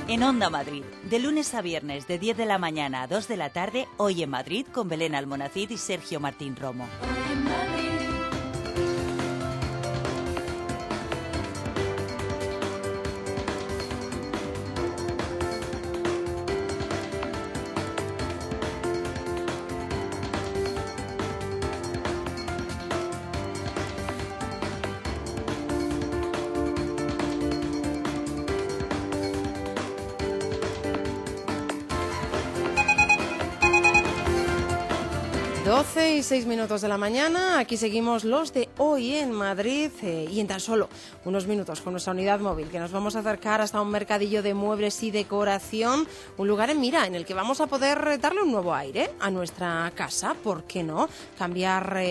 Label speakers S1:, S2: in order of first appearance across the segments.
S1: En Onda Madrid, de lunes a viernes de 10 de la mañana a 2 de la tarde, Hoy en Madrid con Belén Almonacid y Sergio Martín Romo. Hoy en Madrid.
S2: Doce y 6 minutos de la mañana, aquí seguimos los de Hoy en Madrid y en tan solo unos minutos con nuestra unidad móvil que nos vamos a acercar hasta un mercadillo de muebles y decoración, un lugar en mira en el que vamos a poder darle un nuevo aire a nuestra casa, ¿por qué no? Cambiar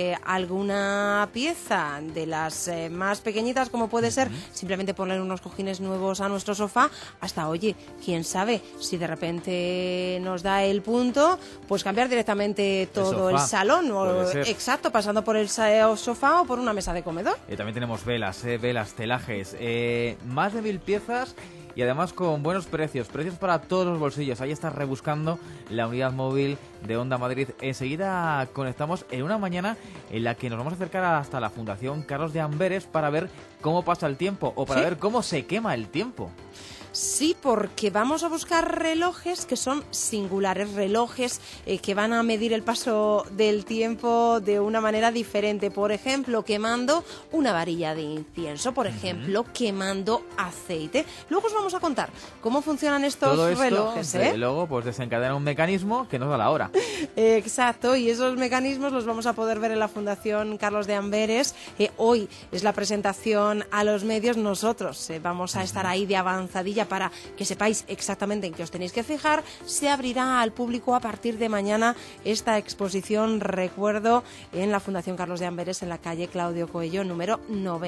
S2: alguna pieza de las más pequeñitas como puede ser simplemente poner unos cojines nuevos a nuestro sofá, hasta oye, quién sabe si de repente nos da el punto, pues cambiar directamente todo el salón, o, exacto, pasando por el sofá o por una mesa de comedor.
S3: También tenemos velas, telajes, más de 1000 piezas y además con buenos precios para todos los bolsillos. Ahí estás rebuscando la unidad móvil de Onda Madrid. Enseguida conectamos en una mañana en la que nos vamos a acercar hasta la Fundación Carlos de Amberes para ver cómo pasa el tiempo o para ver cómo se quema el tiempo.
S2: Sí, porque vamos a buscar relojes que son singulares, relojes que van a medir el paso del tiempo de una manera diferente. Por ejemplo, quemando una varilla de incienso, por ejemplo, quemando aceite. Luego os vamos a contar cómo funcionan estos
S3: todo esto,
S2: relojes.
S3: Luego pues desencadena un mecanismo que nos da la hora.
S2: Exacto, y esos mecanismos los vamos a poder ver en la Fundación Carlos de Amberes. Hoy es la presentación a los medios. Nosotros vamos a estar ahí de avanzadilla para que sepáis exactamente en qué os tenéis que fijar. Se abrirá al público a partir de mañana esta exposición, recuerdo, en la Fundación Carlos de Amberes, en la calle Claudio Coello, número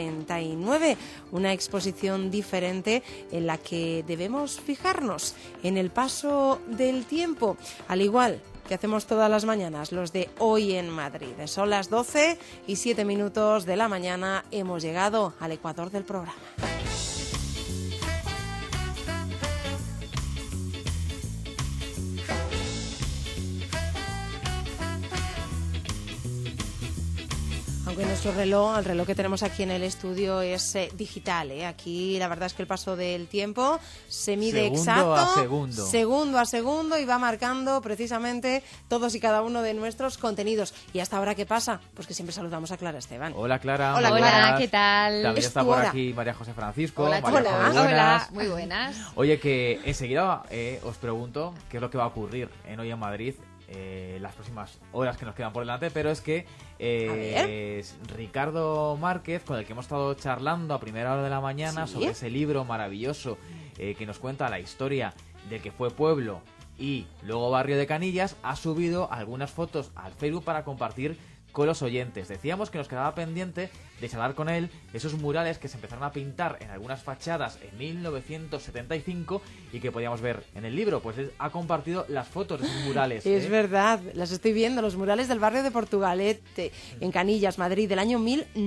S2: 99. Una exposición diferente en la que debemos fijarnos en el paso del tiempo, al igual que hacemos todas las mañanas, los de Hoy en Madrid. Son las 12 y 7 minutos de la mañana. Hemos llegado al ecuador del programa. Aunque nuestro reloj, el reloj que tenemos aquí en el estudio es digital, ¿eh? Aquí la verdad es que el paso del tiempo se mide segundo a segundo y va marcando precisamente todos y cada uno de nuestros contenidos. ¿Y hasta ahora qué pasa? Pues que siempre saludamos a Clara Esteban.
S3: Hola Clara.
S4: Hola, ¿qué tal?
S3: También está por aquí María José Francisco.
S4: Hola,
S3: hola,
S4: muy buenas.
S3: Oye, que enseguida os pregunto qué es lo que va a ocurrir en Hoy en Madrid las próximas horas que nos quedan por delante, pero es que Ricardo Márquez, con el que hemos estado charlando a primera hora de la mañana sobre ese libro maravilloso que nos cuenta la historia de que fue pueblo y luego barrio de Canillas, ha subido algunas fotos al Facebook para compartir con los oyentes. Decíamos que nos quedaba pendiente de charlar con él esos murales que se empezaron a pintar en algunas fachadas en 1975 y que podíamos ver en el libro. Pues él ha compartido las fotos de esos murales.
S2: Es verdad, las estoy viendo, los murales del barrio de Portugalete, en Canillas, Madrid, del año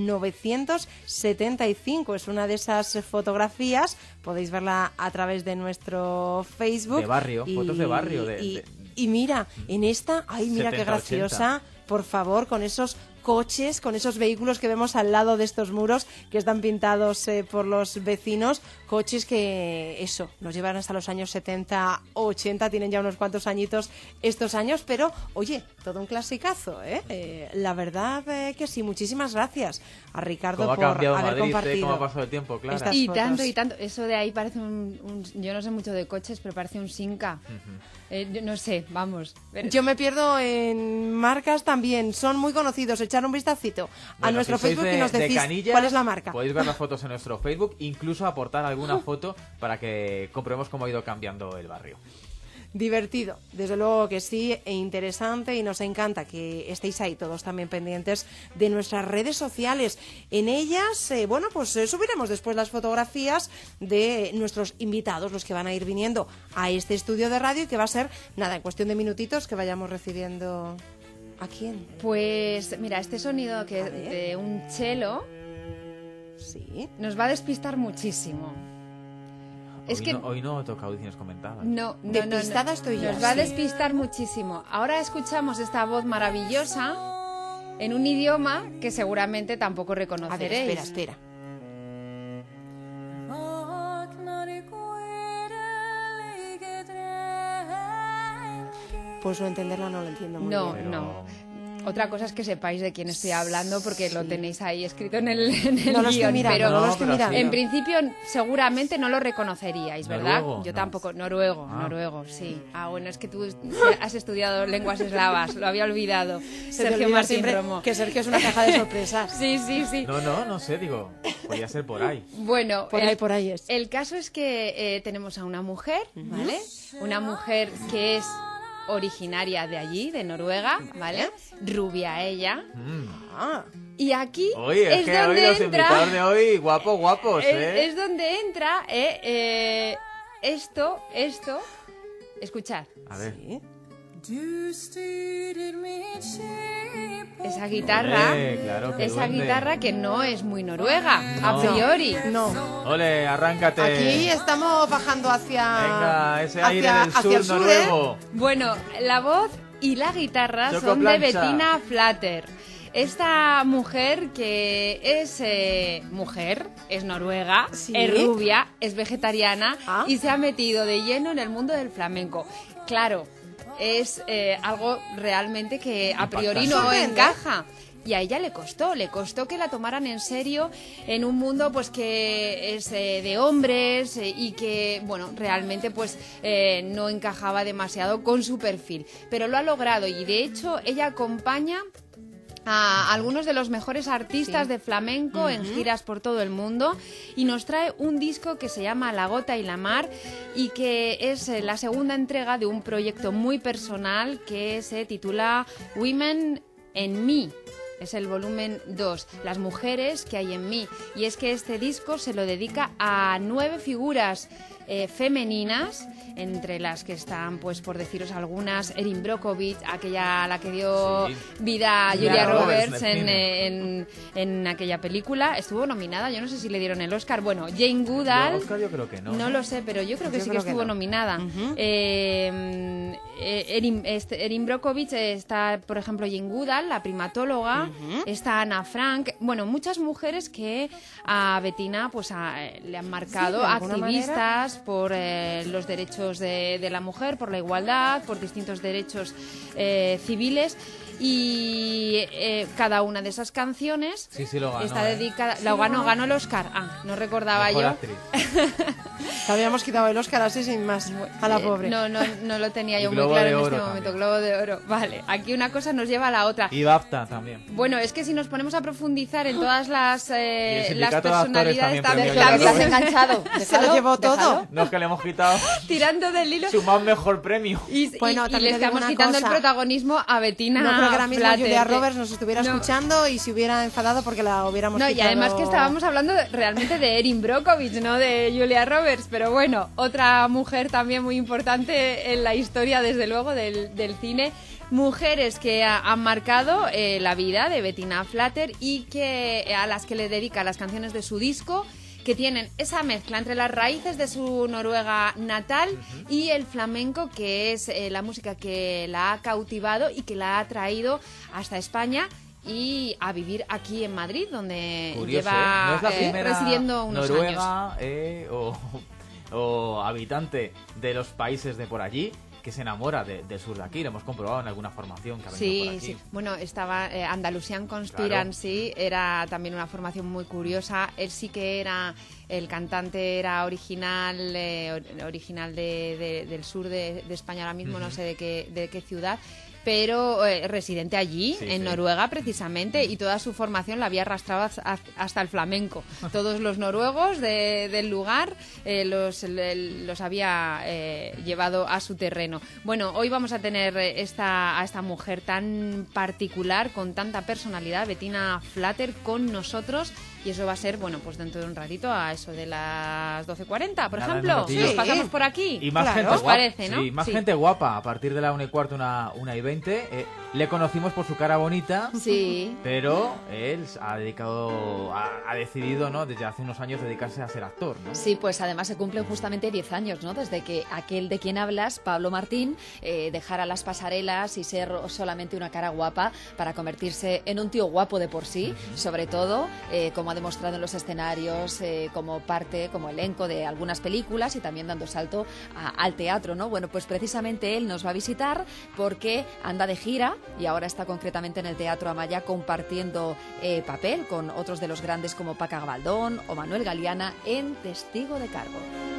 S2: 1975. Es una de esas fotografías, podéis verla a través de nuestro Facebook.
S3: De barrio, fotos de barrio.
S2: Y mira, en esta, ay, mira 70, qué graciosa. 80. Por favor, con esos coches, con esos vehículos que vemos al lado de estos muros que están pintados por los vecinos, coches que, eso, nos llevan hasta los años 70, 80, tienen ya unos cuantos añitos estos años, pero, oye, todo un clasicazo, ¿eh? La verdad que sí, muchísimas gracias a Ricardo por haber
S3: Madrid,
S2: compartido.
S3: ¿Cómo ha pasado el tiempo, Clara?
S4: Y tanto, eso de ahí parece yo no sé mucho de coches, pero parece un Simca. No sé, vamos.
S2: Yo me pierdo en marcas también, son muy conocidos. Echar un vistacito a nuestro Facebook y nos decís Canillas, cuál es la marca.
S3: Podéis ver las fotos en nuestro Facebook, incluso aportar alguna foto para que comprobemos cómo ha ido cambiando el barrio.
S2: Divertido, desde luego que sí, e interesante, y nos encanta que estéis ahí todos también pendientes de nuestras redes sociales. En ellas, subiremos después las fotografías de nuestros invitados, los que van a ir viniendo a este estudio de radio y que va a ser, nada, en cuestión de minutitos que vayamos recibiendo. ¿A quién?
S4: Pues mira, este sonido de un cello nos va a despistar muchísimo. Es que
S3: hoy no toca audiciones comentadas.
S4: no.
S2: Despistada estoy yo.
S4: Nos va a
S2: Sí.
S4: despistar muchísimo. Ahora escuchamos esta voz maravillosa en un idioma que seguramente tampoco
S2: A ver,
S4: reconoceréis.
S2: espera. Pues no entenderla no lo entiendo muy
S4: No,
S2: bien.
S4: no. Otra cosa es que sepáis de quién estoy hablando porque lo tenéis ahí escrito en el
S2: No lo estoy
S4: guión,
S2: mirando,
S4: pero
S2: no lo
S3: No,
S2: estoy
S3: pero
S2: mirando.
S4: en principio seguramente no lo reconoceríais, ¿verdad?
S3: ¿Noruego?
S4: Yo
S3: No.
S4: tampoco. Noruego,
S3: Ah.
S4: noruego, sí. Ah, bueno, es que tú has estudiado lenguas eslavas, lo había olvidado.
S2: Se te
S4: Sergio
S2: olvida
S4: Martín
S2: siempre
S4: Romo.
S2: que Sergio es una caja de sorpresas.
S4: Sí, sí, sí.
S3: No sé, digo, podía ser por ahí.
S4: Bueno,
S2: Por ahí es.
S4: el caso es que tenemos a una mujer, ¿vale? Una mujer que es originaria de allí, de Noruega, ¿vale? Rubia ella.
S2: Ah,
S4: Y aquí
S3: Oye, es que hoy
S4: donde
S3: los invitados de hoy, guapos, ¿eh?
S4: es donde entra esto, escuchad,
S3: A ver.
S2: sí.
S4: esa guitarra,
S3: Ole, claro, qué
S4: esa
S3: duende.
S4: guitarra que no es muy noruega,
S3: No.
S4: a priori.
S2: No.
S3: Ole, arráncate.
S2: Aquí estamos bajando hacia...
S3: Venga, ese aire del
S2: hacia
S3: sur
S2: el sur,
S3: noruego.
S4: Bueno, la voz y la guitarra
S3: Choco
S4: son de
S3: plancha.
S4: Bettina Flatter. Esta mujer que es mujer, es noruega,
S2: Sí.
S4: es rubia, es vegetariana
S2: Ah.
S4: y se ha metido de lleno en el mundo del flamenco. Claro, es algo realmente que a priori no
S2: Sorprende.
S4: encaja. Y a ella le costó que la tomaran en serio en un mundo pues que es de hombres y que, bueno, realmente pues no encajaba demasiado con su perfil. Pero lo ha logrado y de hecho ella acompaña a algunos de los mejores artistas de flamenco en giras por todo el mundo y nos trae un disco que se llama La Gota y la Mar y que es la segunda entrega de un proyecto muy personal que se titula Women in Me. Es el volumen 2, Las mujeres que hay en mí. Y es que este disco se lo dedica a 9 figuras femeninas, entre las que están, pues por deciros algunas, Erin Brockovich, aquella a la que dio
S3: Sí.
S4: vida a
S3: Julia
S4: Julia
S3: Roberts
S4: Roberts
S3: de
S4: en aquella película. Estuvo nominada, yo no sé si le dieron el Oscar. Bueno, Jane Goodall...
S3: Oscar yo creo que no.
S4: No lo sé, pero yo creo que
S2: Yo
S4: sí
S2: creo
S4: que
S2: que
S4: estuvo
S2: no.
S4: nominada. Erin Brockovich, está, por ejemplo, Jane Goodall, la primatóloga, está Ana Frank, bueno, muchas mujeres que a Bettina pues le han marcado,
S2: Sí, de alguna
S4: activistas por los derechos de la mujer, por la igualdad, por distintos derechos civiles. Y cada una de esas canciones
S3: Sí, lo ganó.
S4: está dedicada... Lo ganó el Oscar. Ah, no recordaba
S3: Mejor
S4: yo.
S3: actriz.
S2: Te habíamos quitado el Oscar así sin más. A la pobre.
S4: No lo tenía
S3: Y
S4: yo muy
S3: Globo
S4: claro
S3: de
S4: en este
S3: Oro
S4: momento.
S3: también.
S4: Globo de Oro. Vale, aquí una cosa nos lleva a la otra.
S3: Y BAFTA también.
S4: Bueno, es que si nos ponemos a profundizar en todas las
S3: el sindicato
S4: las
S3: de actores
S4: personalidades,
S3: también
S4: también
S3: premio
S4: se
S3: Globo.
S4: has enganchado.
S2: Se lo llevó todo.
S3: No es que le hemos quitado
S4: Tirando del hilo.
S3: su más mejor premio.
S2: Bueno,
S4: y
S2: también
S4: le
S2: te digo
S4: estamos
S2: una
S4: quitando el
S2: cosa.
S4: protagonismo a Bettina
S2: No creo que ahora mismo
S4: Flatter,
S2: Julia
S4: que-
S2: Roberts nos estuviera
S4: No.
S2: escuchando y se hubiera enfadado porque la hubiéramos
S4: No, y
S2: quitado.
S4: además que estábamos hablando realmente de Erin Brockovich, no de Julia Roberts, pero bueno, otra mujer también muy importante en la historia, desde luego, del cine. Mujeres que han marcado la vida de Bettina Flatter y que a las que le dedica las canciones de su disco, que tienen esa mezcla entre las raíces de su Noruega natal y el flamenco, que es la música que la ha cautivado y que la ha traído hasta España y a vivir aquí en Madrid, donde
S3: Curioso,
S4: lleva
S3: ¿eh? No es la primera
S4: residiendo unos años.
S3: noruega o habitante de los países de por allí que se enamora del sur de aquí. Lo hemos comprobado en alguna formación que ha venido por
S4: Sí,
S3: aquí.
S4: sí. Bueno, estaba Andalusian Conspiracy, era también una formación muy curiosa. Él sí que era, el cantante era original del sur de España ahora mismo, no sé de qué ciudad, pero residente allí,
S3: Sí,
S4: en
S3: sí.
S4: Noruega precisamente, y toda su formación la había arrastrado hasta el flamenco. Todos los noruegos del lugar los había llevado a su terreno. Bueno, hoy vamos a tener a esta mujer tan particular, con tanta personalidad, Bettina Flatter, con nosotros Y eso va a ser, bueno, pues dentro de un ratito, a eso de las 12:40, por
S3: Nada,
S4: ejemplo.
S3: sí.
S4: Nos pasamos por aquí.
S3: Y más
S2: Claro.
S3: gente
S4: ¿Os
S3: guapa.
S4: parece, no?
S3: Sí, más
S4: Sí.
S3: gente guapa. A partir de la 1:15, 1:20. Le conocimos por su cara bonita.
S4: Sí.
S3: Pero él ha decidido, ¿no?, desde hace unos años dedicarse a ser actor, ¿no?
S5: Sí, pues además se cumplen justamente 10 años, ¿no? Desde que aquel de quien hablas, Pablo Martín, dejara las pasarelas y ser solamente una cara guapa para convertirse en un tío guapo de por sí, sobre todo, como ha demostrado en los escenarios, como parte, como elenco de algunas películas y también dando salto al teatro, ¿no? Bueno, pues precisamente él nos va a visitar porque anda de gira y ahora está concretamente en el Teatro Amaya compartiendo papel con otros de los grandes como Paca Gabaldón o Manuel Galeana en Testigo de Cargo.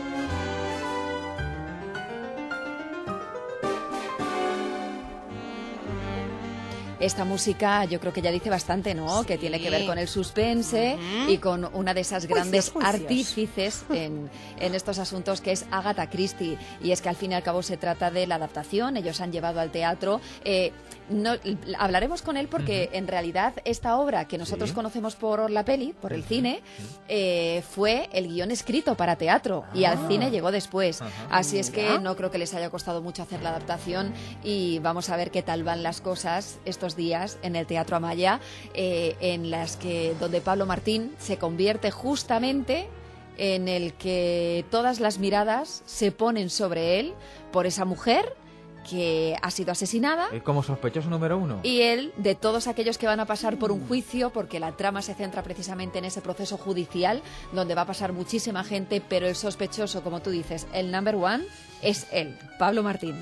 S5: Esta música yo creo que ya dice bastante, ¿no?
S2: Sí.
S5: Que tiene que ver con el suspense y con una de esas grandes
S2: Juicios.
S5: artífices en estos asuntos, que es Agatha Christie. Y es que al fin y al cabo se trata de la adaptación, ellos han llevado al teatro. Hablaremos con él porque en realidad esta obra que nosotros conocemos por la peli, por el cine, fue el guión escrito para teatro y al cine llegó después. Así es que no creo que les haya costado mucho hacer la adaptación y vamos a ver qué tal van las cosas estos días en el Teatro Amaya, donde Pablo Martín se convierte justamente en el que todas las miradas se ponen sobre él por esa mujer que ha sido asesinada.
S3: Como sospechoso número 1.
S5: Y él, de todos aquellos que van a pasar por un juicio, porque la trama se centra precisamente en ese proceso judicial, donde va a pasar muchísima gente, pero el sospechoso, como tú dices, el number one, es él, Pablo Martín.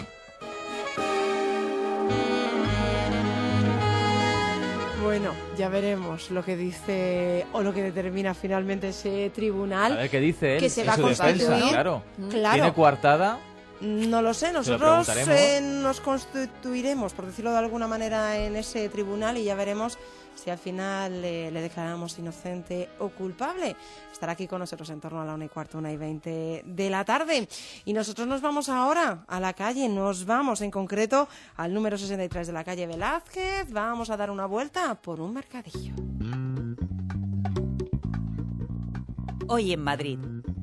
S2: Bueno, ya veremos lo que dice o lo que determina finalmente ese tribunal.
S3: A ver qué dice él.
S2: Que se
S3: en
S2: va a
S3: su
S2: constituir.
S3: defensa, claro.
S2: Claro.
S3: ¿Tiene coartada?
S2: No lo sé,
S3: Se lo
S2: nosotros
S3: preguntaremos.
S2: nos constituiremos, por decirlo de alguna manera, en ese tribunal y ya veremos si al final le declaramos inocente o culpable. Estará aquí con nosotros en torno a la 1:15, 1:20 de la tarde. Y nosotros nos vamos ahora a la calle, nos vamos en concreto al número 63 de la calle Velázquez. Vamos a dar una vuelta por un mercadillo.
S1: Hoy en Madrid.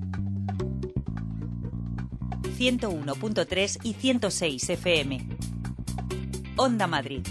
S1: 101.3 y 106 FM. Onda Madrid.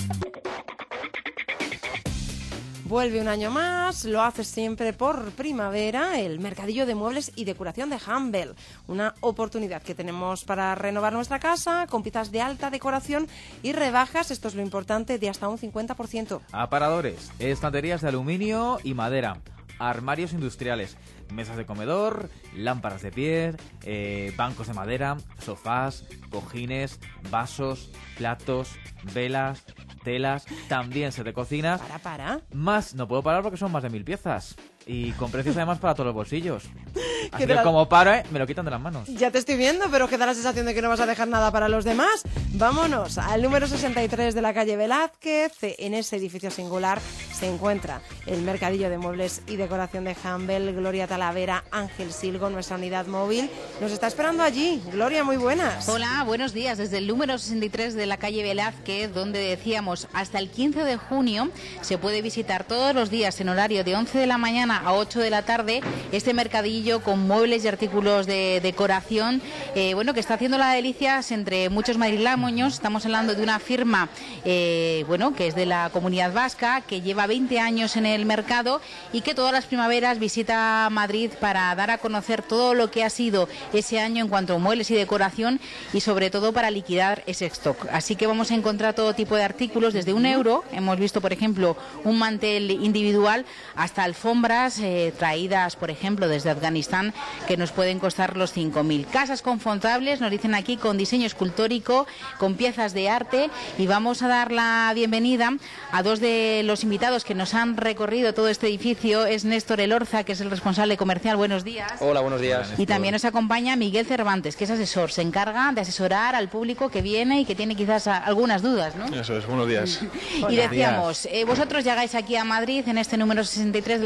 S2: Vuelve un año más, lo hace siempre por primavera, el mercadillo de muebles y decoración de Humble. Una oportunidad que tenemos para renovar nuestra casa con piezas de alta decoración y rebajas, esto es lo importante, de hasta un 50%.
S3: Aparadores, estanterías de aluminio y madera, armarios industriales, mesas de comedor, lámparas de pie, bancos de madera, sofás, cojines, vasos, platos, velas, telas, también set de cocina.
S2: Para.
S3: Más, no puedo parar porque son más de 1000 piezas. Y con precios además para todos los bolsillos. Así
S2: te
S3: que como pare, me lo quitan de las manos.
S2: Ya te estoy viendo, pero que da la sensación de que no vas a dejar nada para los demás. Vámonos al número 63 de la calle Velázquez. En ese edificio singular se encuentra el mercadillo de muebles y decoración de Humble. Gloria Talavera, Ángel Silgo, nuestra unidad móvil, nos está esperando allí. Gloria, muy buenas.
S6: Hola, buenos días. Desde el número 63 de la calle Velázquez, donde decíamos hasta el 15 de junio se puede visitar todos los días en horario de 11 de la mañana a 8 de la tarde este mercadillo con muebles y artículos de decoración, que está haciendo las delicias entre muchos madrileños. Estamos hablando de una firma que es de la Comunidad Vasca, que lleva 20 años en el mercado y que todas las primaveras visita Madrid para dar a conocer todo lo que ha sido ese año en cuanto a muebles y decoración y sobre todo para liquidar ese stock. Así que vamos a encontrar todo tipo de artículos desde €1. Hemos visto, por ejemplo, un mantel individual hasta alfombras traídas, por ejemplo, desde Afganistán, que nos pueden costar los 5.000. Casas confortables, nos dicen aquí, con diseño escultórico, con piezas de arte, y vamos a dar la bienvenida a dos de los invitados que nos han recorrido todo este edificio. Es Néstor Elorza, que es el responsable comercial. Buenos días.
S7: Hola, buenos días.
S6: Y también nos acompaña Miguel Cervantes, que es asesor, se encarga de asesorar al público que viene y que tiene quizás algunas dudas, ¿no?
S7: Eso es, buenos días.
S6: Y decíamos, vosotros llegáis aquí a Madrid en este número 63 de la calle Velázquez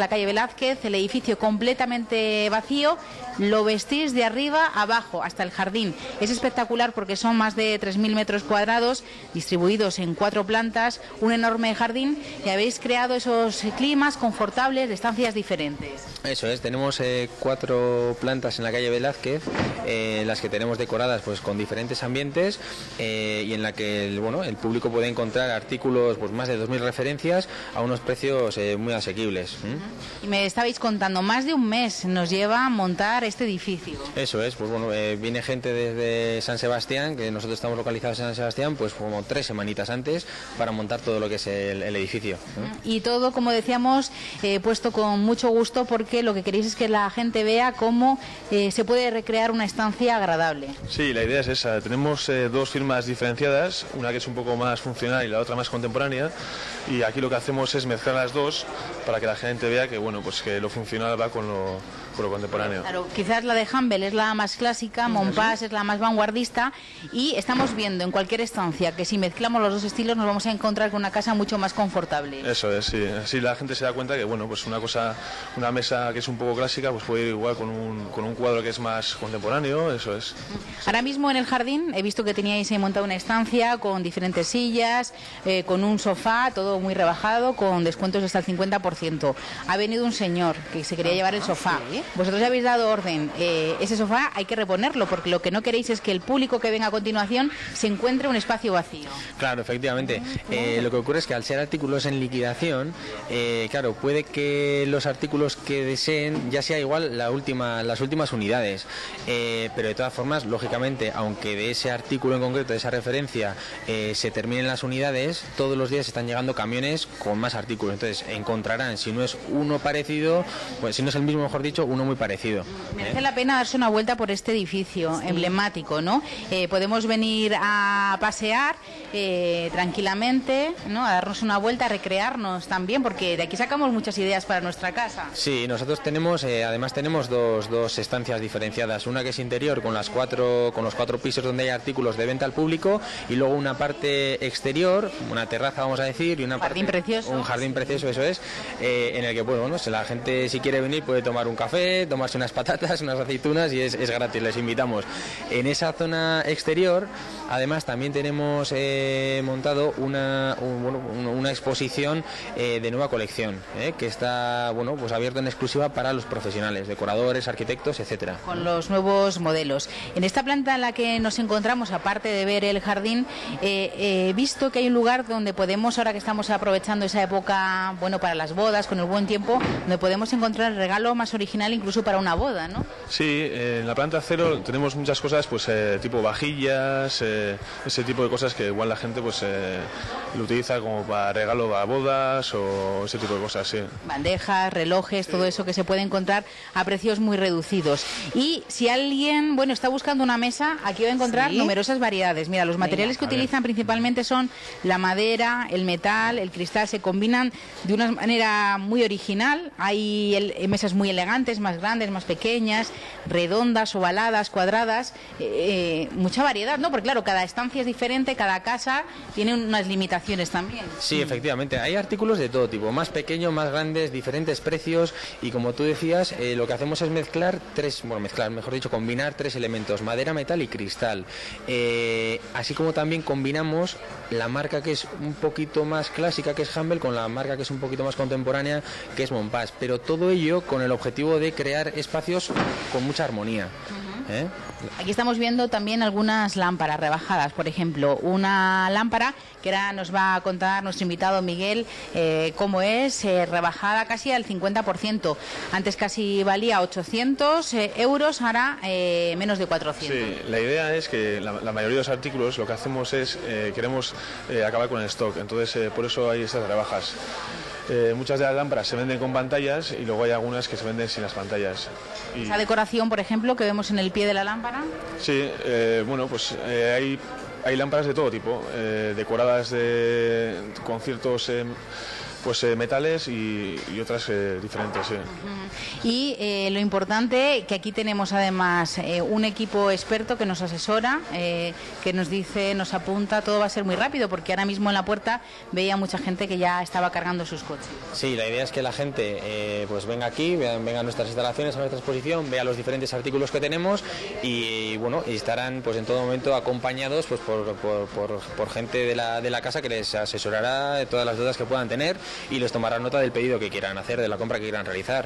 S6: Velázquez, el edificio completamente vacío, lo vestís de arriba a abajo hasta el jardín. Es espectacular porque son más de 3.000 metros cuadrados distribuidos en 4 plantas, un enorme jardín, y habéis creado esos climas confortables de estancias diferentes.
S7: Eso es, tenemos 4 plantas en la calle Velázquez, las que tenemos decoradas pues con diferentes ambientes, y en la que el público puede encontrar artículos, pues más de 2.000 referencias a unos precios muy asequibles.
S6: Y me estabais contando, más de un mes nos lleva a montar este edificio.
S7: Eso es, pues viene gente desde San Sebastián, que nosotros estamos localizados en San Sebastián, pues como 3 semanitas antes para montar todo lo que es el edificio.
S6: Y todo, como decíamos, puesto con mucho gusto, porque lo que queréis es que la gente vea cómo se puede recrear una estancia agradable.
S8: Sí, la idea es esa. Tenemos 2 firmas diferenciadas, una que es un poco más funcional y la otra más contemporánea, y aquí lo que hacemos es mezclar las dos para que la gente vea que que lo funcional va con lo contemporáneo.
S6: Claro, quizás la de Humble es la más clásica, Montpas es la más vanguardista, y estamos viendo en cualquier estancia que si mezclamos los 2 estilos nos vamos a encontrar con una casa mucho más confortable.
S8: Eso es, sí. Así la gente se da cuenta que una mesa que es un poco clásica pues puede ir igual con un cuadro que es más contemporáneo, eso es.
S6: Ahora mismo en el jardín he visto que teníais montado una estancia con diferentes sillas, con un sofá, todo muy rebajado, con descuentos hasta el 50%. Ha venido un señor que se quería llevar el sofá. ¿Sí? Vosotros ya habéis dado orden. Ese sofá hay que reponerlo, porque lo que no queréis es que el público que venga a continuación se encuentre un espacio vacío.
S7: Claro, efectivamente. Lo que ocurre es que al ser artículos en liquidación, claro, puede que los artículos que deseen ya sea igual las últimas unidades. Pero de todas formas, lógicamente, aunque de ese artículo en concreto, de esa referencia, se terminen las unidades, todos los días están llegando camiones con más artículos. Entonces encontrarán, si no es uno parecido, pues si no es el mismo, mejor dicho, uno muy parecido.
S6: Merece la pena darse una vuelta por este edificio emblemático, ¿no? Podemos venir a pasear tranquilamente, ¿no? A darnos una vuelta, a recrearnos también, porque de aquí sacamos muchas ideas para nuestra casa.
S7: Sí, nosotros además tenemos dos estancias diferenciadas, una que es interior con los 4 pisos donde hay artículos de venta al público, y luego una parte exterior, una terraza vamos a decir, y un jardín precioso, eso es, en el que si la gente si quiere venir puede tomar un café, tomarse unas patatas, unas aceitunas, y es gratis, les invitamos. En esa zona exterior además también tenemos montado una exposición de nueva colección, que está abierto en exclusiva para los profesionales, decoradores, arquitectos, etcétera.
S6: Con los nuevos modelos. En esta planta en la que nos encontramos, aparte de ver el jardín, he visto que hay un lugar donde podemos, ahora que estamos aprovechando esa época, para las bodas, con el buen tiempo, donde podemos encontrar el regalo más original incluso para una boda, ¿no?
S8: Sí, en la planta 0 tenemos muchas cosas, tipo vajillas, ese tipo de cosas que igual la gente lo utiliza como para regalo a bodas o ese tipo de cosas, sí.
S6: Bandejas, relojes, todo eso que se puede encontrar a precios muy reducidos. Y si alguien, está buscando una mesa, aquí va a encontrar numerosas variedades. Mira, los materiales que utilizan principalmente son la madera, el metal, el cristal, se combinan de una manera muy original. Hay mesas muy elegantes, más grandes, más pequeñas, redondas, ovaladas, cuadradas, mucha variedad, ¿no? Porque claro, cada estancia es diferente, cada casa tiene unas limitaciones también.
S7: Sí, efectivamente, hay artículos de todo tipo, más pequeños, más grandes, diferentes precios, y como tú decías, lo que hacemos es combinar 3 elementos, madera, metal y cristal. Así como también combinamos la marca que es un poquito más clásica, que es Humble, con la marca que es un poquito más contemporánea, que es Montpas, pero todo ello con el objetivo de crear espacios con mucha armonía.
S6: Aquí estamos viendo también algunas lámparas rebajadas, por ejemplo, una lámpara que ahora nos va a contar nuestro invitado Miguel cómo es, rebajada casi al 50%. Antes casi valía 800 euros, ahora menos de 400.
S8: Sí, la idea es que la mayoría de los artículos lo que hacemos es, queremos acabar con el stock, entonces por eso hay estas rebajas. Muchas de las lámparas se venden con pantallas y luego hay algunas que se venden sin las pantallas.
S6: Esa decoración, por ejemplo, que vemos en el pie de la lámpara.
S8: Sí, hay lámparas de todo tipo, decoradas con ciertos pues metales y otras diferentes, sí.
S6: Y lo importante, que aquí tenemos además un equipo experto que nos asesora, que nos dice, nos apunta, todo va a ser muy rápido, porque ahora mismo en la puerta veía mucha gente que ya estaba cargando sus coches.
S7: Sí, la idea es que la gente pues venga aquí, venga a nuestras instalaciones, a nuestra exposición, vea los diferentes artículos que tenemos y bueno, y estarán pues en todo momento acompañados pues por gente de la casa que les asesorará de todas las dudas que puedan tener y les tomará nota del pedido que quieran hacer, de la compra que quieran realizar.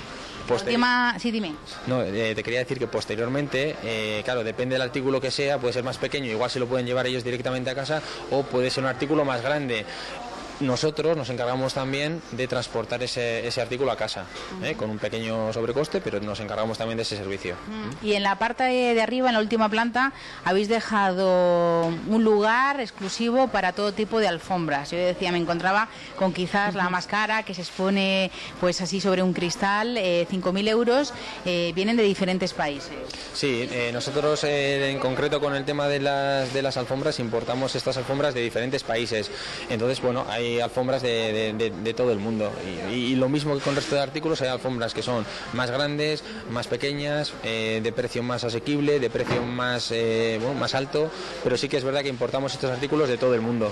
S6: Sí, dime.
S7: No, te quería decir que posteriormente, claro, depende del artículo que sea, puede ser más pequeño, igual se lo pueden llevar ellos directamente a casa, o puede ser un artículo más grande. Nosotros nos encargamos también de transportar ese artículo a casa, con un pequeño sobrecoste, pero nos encargamos también de ese servicio.
S6: Y en la parte de arriba, en la última planta, habéis dejado un lugar exclusivo para todo tipo de alfombras. Yo decía, me encontraba con quizás la más cara, que se expone pues así sobre un cristal, 5.000 euros, vienen de diferentes países.
S7: Sí, nosotros en concreto con el tema de las alfombras importamos estas alfombras de diferentes países. Entonces, bueno, hay alfombras de todo el mundo y lo mismo que con el resto de artículos, hay alfombras que son más grandes, más pequeñas, de precio más asequible, de precio más alto, pero sí que es verdad que importamos estos artículos de todo el mundo.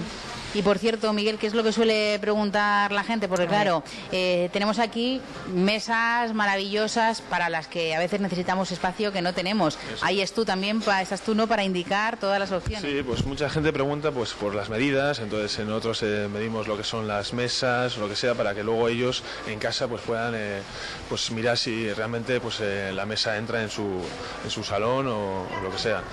S6: Y por cierto, Miguel, ¿qué es lo que suele preguntar la gente? Porque claro, tenemos aquí mesas maravillosas para las que a veces necesitamos espacio que no tenemos. Eso. Ahí estás tú, ¿no?, para indicar todas las opciones.
S8: Sí, pues mucha gente pregunta pues por las medidas, entonces nosotros medimos lo que son las mesas, lo que sea, para que luego ellos en casa pues puedan pues mirar si realmente pues la mesa entra en su salón o lo que sea.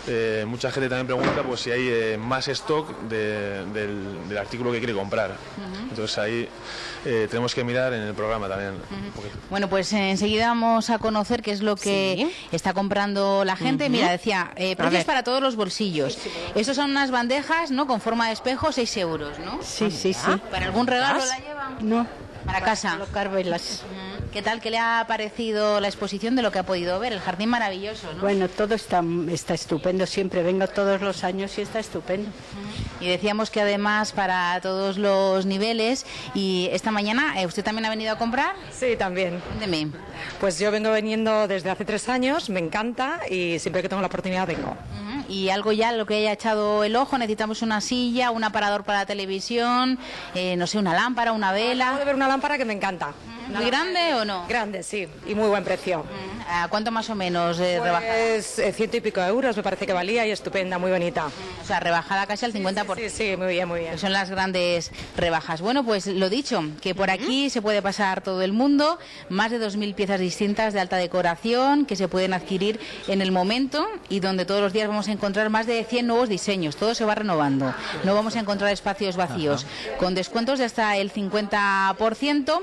S8: Mucha gente también pregunta pues si hay más stock del artículo que quiere comprar. Entonces ahí tenemos que mirar en el programa también.
S6: Bueno, pues enseguida vamos a conocer qué es lo que está comprando la gente. Mira, decía, precios para todos los bolsillos. Estos son unas bandejas, ¿no?, con forma de espejo, 6 euros, ¿no?
S9: Sí.
S6: ¿Para algún regalo la llevan?
S9: No.
S6: ¿Para casa?
S9: Colocar velas.
S6: ¿Qué tal? ¿Qué le ha parecido la exposición de lo que ha podido ver? El jardín maravilloso, ¿no?
S9: Bueno, todo está estupendo. Siempre vengo todos los años y está estupendo.
S6: Y decíamos que además para todos los niveles. Y esta mañana, ¿usted también ha venido a comprar?
S10: Sí, también.
S6: Cuénteme.
S10: Pues yo vengo viniendo desde hace 3 años, me encanta y siempre que tengo la oportunidad vengo.
S6: Y algo ya, lo que haya echado el ojo, necesitamos una silla, un aparador para la televisión, no sé, una lámpara, una vela.
S10: Acabo de ver una lámpara que me encanta.
S6: ¿Muy grande o no?
S10: Grande, sí, y muy buen precio.
S6: ¿A cuánto más o menos
S10: rebajada? Pues 100 y pico euros me parece que valía y estupenda, muy bonita.
S6: O sea, rebajada casi al 50%.
S10: Sí, muy bien, muy bien.
S6: Son las grandes rebajas. Bueno, pues lo dicho, que por aquí se puede pasar todo el mundo, más de 2.000 piezas distintas de alta decoración que se pueden adquirir en el momento y donde todos los días vamos a encontrar más de 100 nuevos diseños, todo se va renovando, no vamos a encontrar espacios vacíos, con descuentos de hasta el 50%,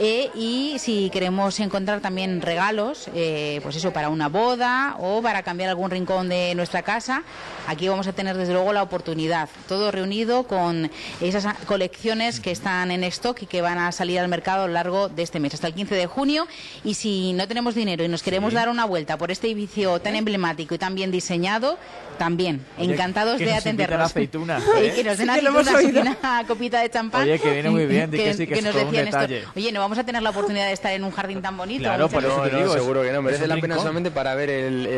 S6: y si queremos encontrar también regalos, pues eso, para una boda o para cambiar algún rincón de nuestra casa, aquí vamos a tener desde luego la oportunidad, todo reunido con esas colecciones que están en stock y que van a salir al mercado a lo largo de este mes, hasta el 15 de junio, y si no tenemos dinero y nos queremos dar una vuelta por este edificio tan emblemático y tan bien diseñado, también, oye, encantados de atendernos.
S3: Aceitunas,
S6: que nos den aceitunas y una copita de champán.
S3: Oye, que viene muy bien, que sí, que es
S6: nos
S3: todo un detalle.
S6: Esto. Oye, no vamos a tener la oportunidad de estar en un jardín tan bonito.
S3: Claro, por eso te digo,
S7: seguro que no, merece la pena solamente para ver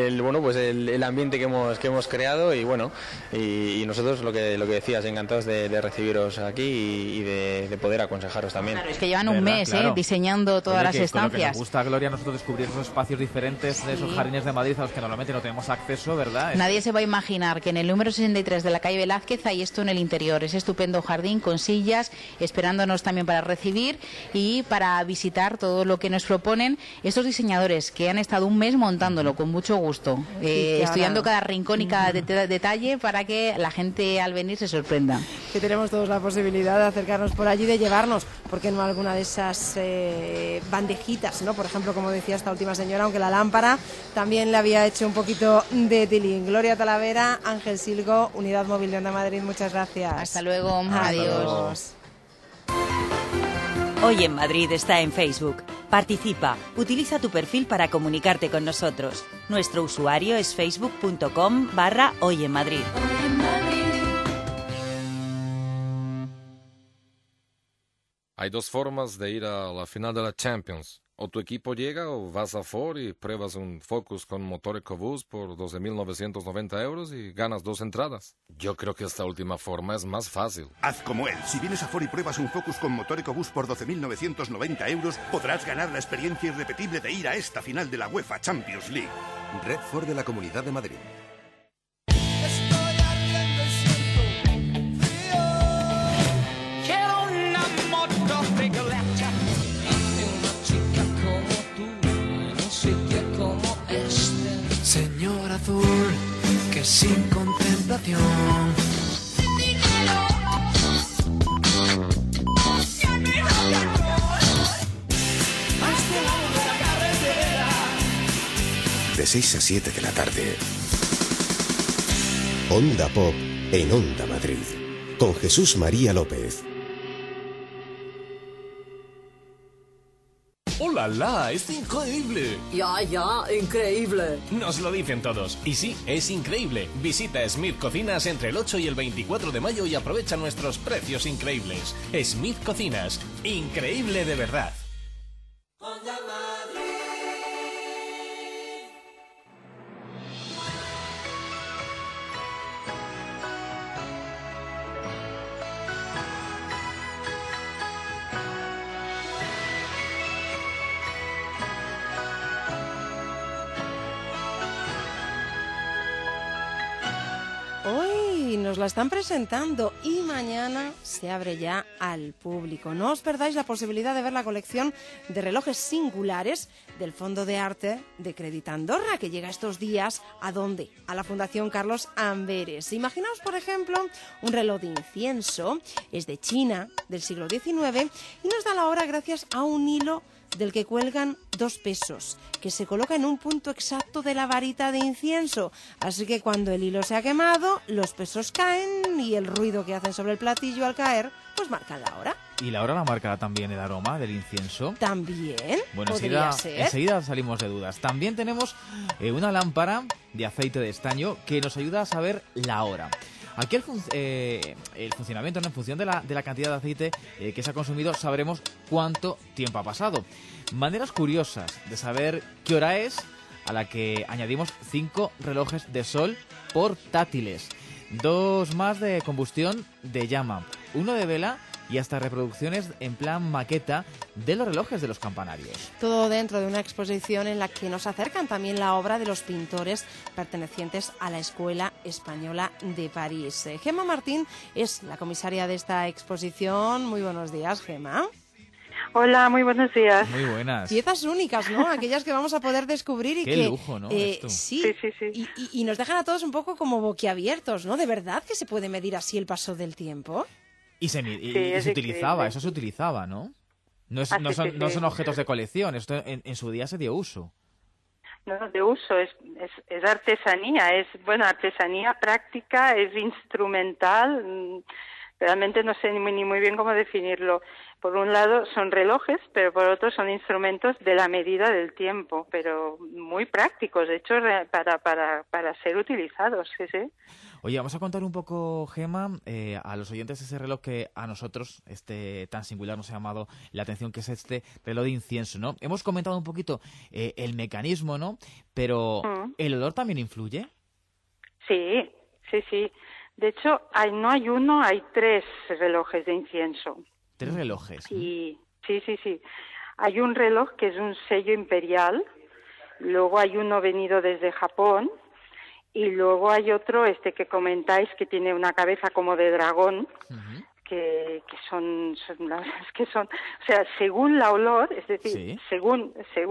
S7: el ambiente que hemos creado y bueno, y nosotros lo que decías, encantados de recibiros aquí y de poder aconsejaros también.
S6: Claro, es que llevan un mes diseñando todas las estancias.
S3: Lo que nos gusta, Gloria, nosotros descubrir esos espacios diferentes de esos jardines de Madrid a los que normalmente no tenemos acceso, ¿verdad?
S6: Nadie se va a imaginar que en el número 63 de la calle Velázquez hay esto en el interior, ese estupendo jardín con sillas, esperándonos también para recibir y para visitar todo lo que nos proponen estos diseñadores que han estado un mes montándolo con mucho gusto, estudiando cada rincón y cada detalle para que la gente al venir se sorprenda.
S2: Que tenemos todos la posibilidad de acercarnos por allí, de llevarnos, porque no alguna de esas bandejitas, ¿no? Por ejemplo, como decía esta última señora, aunque la lámpara también le había hecho un poquito de tilín. Gloria Talavera, Ángel Silgo, Unidad Móvil de Onda Madrid, muchas gracias.
S6: Hasta luego, adiós.
S1: Hoy en Madrid está en Facebook. Participa, utiliza tu perfil para comunicarte con nosotros. Nuestro usuario es facebook.com/Hoy en Madrid.
S11: Hay dos formas de ir a la final de la Champions. O tu equipo llega o vas a Ford y pruebas un Focus con motor EcoBoost por 12.990 euros y ganas 2 entradas. Yo creo que esta última forma es más fácil.
S12: Haz como él. Si vienes a Ford y pruebas un Focus con motor EcoBoost por 12.990 euros, podrás ganar la experiencia irrepetible de ir a esta final de la UEFA Champions League.
S13: Red Ford de la Comunidad de Madrid.
S14: Señor azul, que sin contemplación
S13: De 6 a 7 de la tarde. Onda Pop en Onda Madrid. Con Jesús María López.
S15: ¡Hola, la! ¡Es increíble!
S16: Ya, increíble.
S15: Nos lo dicen todos. Y sí, es increíble. Visita Smith Cocinas entre el 8 y el 24 de mayo y aprovecha nuestros precios increíbles. Smith Cocinas. Increíble de verdad.
S2: Hoy nos la están presentando y mañana se abre ya al público. No os perdáis la posibilidad de ver la colección de relojes singulares del Fondo de Arte de Crédit Andorra, que llega estos días. ¿A dónde? A la Fundación Carlos Amberes. Imaginaos, por ejemplo, un reloj de incienso. Es de China, del siglo XIX, y nos da la hora gracias a un hilo del que cuelgan 2 pesos, que se coloca en un punto exacto de la varita de incienso. Así que cuando el hilo se ha quemado, los pesos caen y el ruido que hacen sobre el platillo al caer, pues marcan la hora.
S3: ¿Y la hora la marca también el aroma del incienso?
S2: También,
S3: bueno,
S2: podría ser.
S3: Enseguida salimos de dudas. También tenemos una lámpara de aceite de estaño que nos ayuda a saber la hora. Aquí el funcionamiento, ¿no? En función de la cantidad de aceite que se ha consumido, sabremos cuánto tiempo ha pasado. Maneras curiosas de saber qué hora es, a la que añadimos 5 relojes de sol portátiles, 2 más de combustión de llama, 1 de vela y hasta reproducciones en plan maqueta de los relojes de los campanarios.
S2: Todo dentro de una exposición en la que nos acercan también la obra de los pintores pertenecientes a la Escuela Española de París. Gemma Martín es la comisaria de esta exposición. Muy buenos días, Gemma.
S17: Hola, muy buenos días.
S3: Muy buenas.
S2: Piezas únicas, ¿no? Aquellas que vamos a poder descubrir y
S3: Qué lujo, ¿no?
S2: Sí. Y nos dejan a todos un poco como boquiabiertos, ¿no? ¿De verdad que se puede medir así el paso del tiempo?
S3: Y se utilizaba, eso se utilizaba, ¿no? No son objetos de colección, esto en su día se dio uso.
S17: No, de uso, es artesanía, artesanía práctica, es instrumental, realmente no sé ni muy bien cómo definirlo. Por un lado son relojes, pero por otro son instrumentos de la medida del tiempo, pero muy prácticos, hechos para ser utilizados, sí.
S3: Oye, vamos a contar un poco, Gemma, a los oyentes ese reloj que a nosotros, tan singular, nos ha llamado la atención, que es este reloj de incienso, ¿no? Hemos comentado un poquito el mecanismo, ¿no? Pero, ¿el olor también influye?
S17: Sí. De hecho, no hay uno, hay 3 relojes de incienso.
S3: 3 relojes.
S17: Sí. Hay un reloj que es un sello imperial, luego hay uno venido desde Japón, y luego hay otro, que comentáis, que tiene una cabeza como de dragón, que son, o sea, según la olor, es decir, según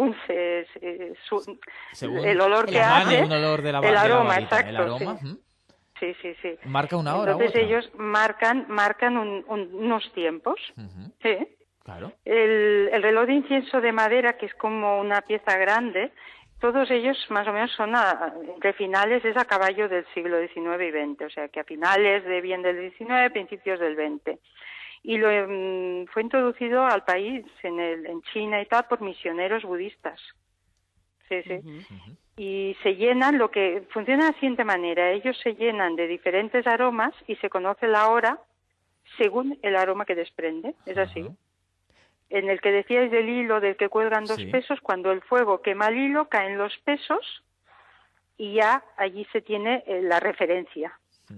S17: el olor que hace, el aroma, exacto.
S3: El aroma,
S17: sí.
S3: Marca una hora.
S17: Entonces ellos marcan unos tiempos. Sí.
S3: Claro.
S17: El reloj de incienso de madera, que es como una pieza grande, todos ellos más o menos son entre finales, es a caballo del siglo XIX y XX, o sea que a finales del XIX, principios del XX. Y fue introducido al país, en China y tal, por misioneros budistas. Sí. Y se llenan, lo que funciona de la siguiente manera: ellos se llenan de diferentes aromas y se conoce la hora según el aroma que desprende. Es así. En el que decíais del hilo del que cuelgan 2 pesos, cuando el fuego quema el hilo, caen los pesos y ya allí se tiene la referencia.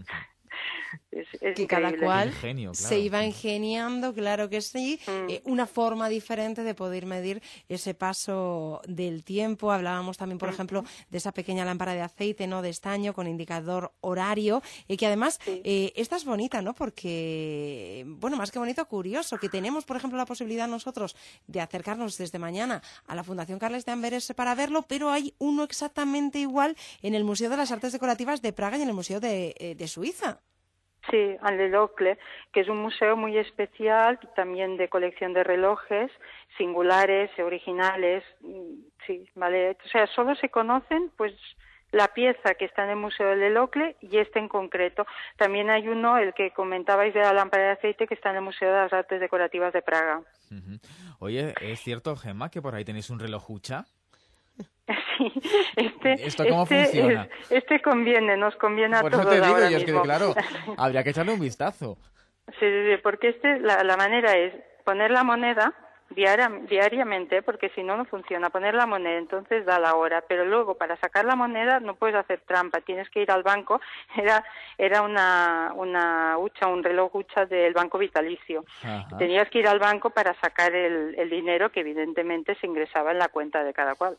S2: Es que cada cual se iba ingeniando, claro que sí, una forma diferente de poder medir ese paso del tiempo. Hablábamos también, por ejemplo, de esa pequeña lámpara de aceite, ¿no?, de estaño con indicador horario, que además esta es bonita, ¿no?, porque, bueno, más que bonito, curioso, que tenemos, por ejemplo, la posibilidad nosotros de acercarnos desde mañana a la Fundación Carles de Amberes para verlo, pero hay uno exactamente igual en el Museo de las Artes Decorativas de Praga y en el Museo de Suiza.
S17: Sí, al de Locle, que es un museo muy especial, también de colección de relojes singulares, originales, sí, vale. O sea, solo se conocen, pues, la pieza que está en el Museo de Locle y este en concreto. También hay uno, el que comentabais de la lámpara de aceite, que está en el Museo de las Artes Decorativas de Praga.
S3: Oye, ¿es cierto, Gemma, que por ahí tenéis un reloj Hucha?
S17: Sí,
S3: ¿Esto cómo funciona?
S17: Nos conviene a todos.
S3: Por eso te digo,
S17: ahora
S3: yo es que,
S17: mismo.
S3: claro, habría que echarle un vistazo.
S17: Sí, porque la manera es poner la moneda diariamente, porque si no, no funciona. Poner la moneda, entonces da la hora, pero luego para sacar la moneda no puedes hacer trampa, tienes que ir al banco. Era una hucha, un reloj hucha del Banco Vitalicio.
S2: Ajá.
S17: Tenías que ir al banco para sacar el dinero que evidentemente se ingresaba en la cuenta de cada cual.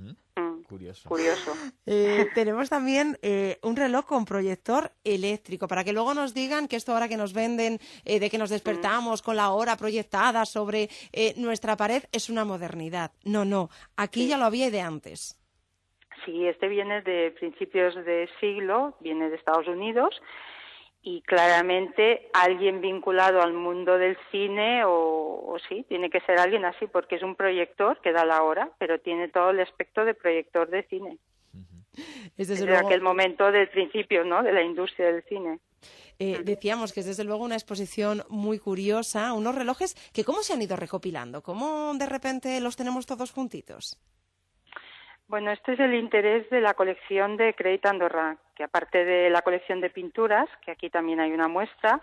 S17: Curioso.
S2: Tenemos también un reloj con proyector eléctrico, para que luego nos digan que esto ahora que nos venden, de que nos despertamos con la hora proyectada sobre nuestra pared, es una modernidad. No, aquí ya lo había de antes.
S17: Sí, este viene de principios de siglo, viene de Estados Unidos, y claramente alguien vinculado al mundo del cine o sí, tiene que ser alguien así, porque es un proyector que da la hora, pero tiene todo el aspecto de proyector de cine.
S2: Es
S17: desde luego aquel momento del principio, ¿no?, de la industria del cine.
S2: Decíamos que es desde luego una exposición muy curiosa, unos relojes que ¿cómo se han ido recopilando? ¿Cómo de repente los tenemos todos juntitos?
S17: Bueno, este es el interés de la colección de Crédit Andorra, que aparte de la colección de pinturas, que aquí también hay una muestra,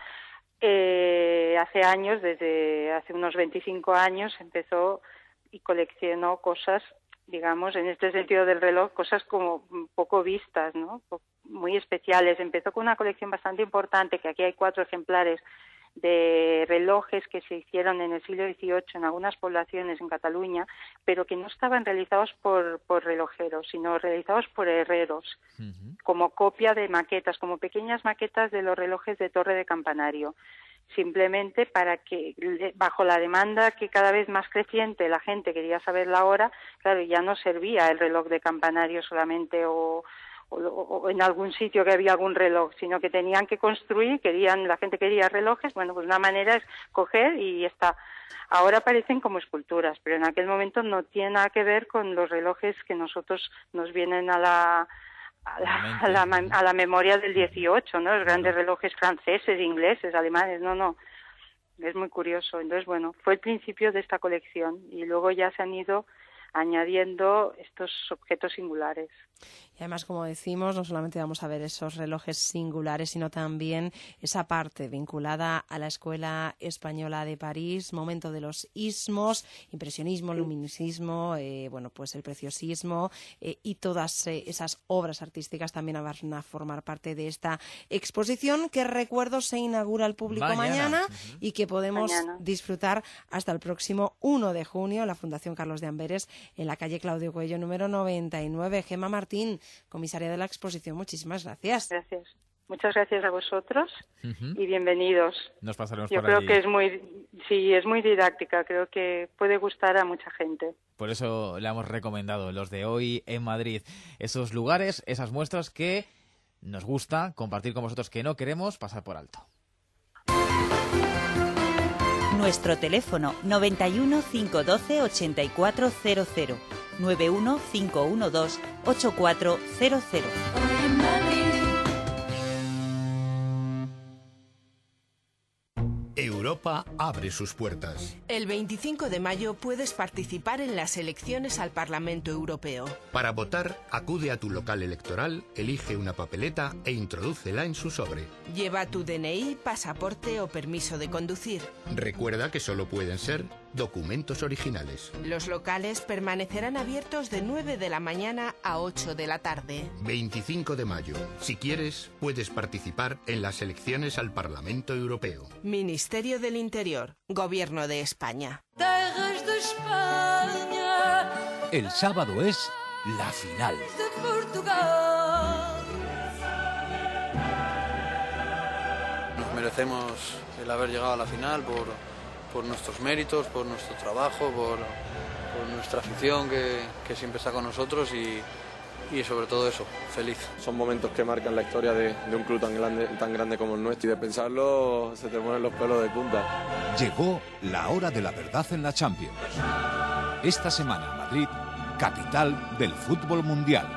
S17: hace años, desde hace unos 25 años, empezó y coleccionó cosas, digamos, en este sentido del reloj, cosas como poco vistas, ¿no?, muy especiales. Empezó con una colección bastante importante, que aquí hay 4 ejemplares, de relojes que se hicieron en el siglo XVIII en algunas poblaciones en Cataluña, pero que no estaban realizados por relojeros, sino realizados por herreros, como copia de maquetas, como pequeñas maquetas de los relojes de torre de campanario, simplemente para que, bajo la demanda que cada vez más creciente, la gente quería saber la hora, claro, ya no servía el reloj de campanario solamente o en algún sitio que había algún reloj, sino que tenían que construir, la gente quería relojes. Bueno, pues una manera es coger y está. Ahora parecen como esculturas, pero en aquel momento no tiene nada que ver con los relojes que nosotros nos vienen a la memoria del 18, ¿no? Los grandes relojes franceses, ingleses, alemanes, no. Es muy curioso. Entonces, bueno, fue el principio de esta colección y luego ya se han ido añadiendo estos objetos singulares.
S2: Y además, como decimos, no solamente vamos a ver esos relojes singulares, sino también esa parte vinculada a la Escuela Española de París, momento de los ismos, impresionismo, luminismo, pues el preciosismo y todas esas obras artísticas también van a formar parte de esta exposición que, recuerdo, se inaugura al público mañana y que podemos disfrutar hasta el próximo 1 de junio en la Fundación Carlos de Amberes, en la calle Claudio Coello número 99. Gemma Martín, comisaria de la exposición, muchísimas gracias.
S17: Gracias. Muchas gracias a vosotros y bienvenidos.
S3: Nos pasaremos
S17: Yo
S3: por allí.
S17: creo que es muy didáctica, creo que puede gustar a mucha gente.
S3: Por eso le hemos recomendado los de hoy en Madrid. Esos lugares, esas muestras que nos gusta compartir con vosotros, que no queremos pasar por alto.
S1: Nuestro teléfono 91 512 8400 91 512 8400.
S18: Europa abre sus puertas.
S19: El 25 de mayo puedes participar en las elecciones al Parlamento Europeo.
S18: Para votar, acude a tu local electoral, elige una papeleta e introdúcela en su sobre.
S19: Lleva tu DNI, pasaporte o permiso de conducir.
S18: Recuerda que solo pueden ser Documentos originales.
S19: Los locales permanecerán abiertos de 9 de la mañana a 8 de la tarde.
S18: 25 de mayo. Si quieres, puedes participar en las elecciones al Parlamento Europeo.
S19: Ministerio del Interior, Gobierno de España.
S14: Terras de España,
S20: El sábado es la final.
S14: de Portugal.
S21: Nos merecemos el haber llegado a la final por nuestros méritos, por nuestro trabajo, por nuestra afición que siempre está con nosotros y sobre todo eso, feliz.
S22: Son momentos que marcan la historia de un club tan grande como el nuestro y de pensarlo se te ponen los pelos de punta.
S20: Llegó la hora de la verdad en la Champions. Esta semana Madrid, capital del fútbol mundial.